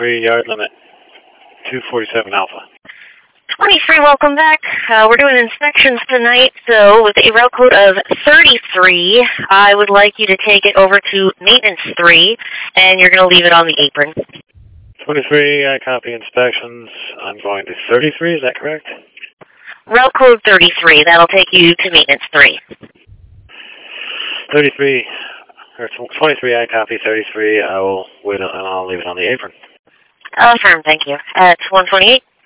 23, yard limit, 247 Alpha. 23, welcome back. We're doing inspections tonight, so with a route code of 33, I would like you to take it over to maintenance 3, and you're going to leave it on the apron. 23, I copy inspections. I'm going to 33, is that correct? Route code 33, that'll take you to maintenance 3. 33, or 23, I copy 33. I will wait and I'll leave it on the apron. Affirm, thank you. At 128.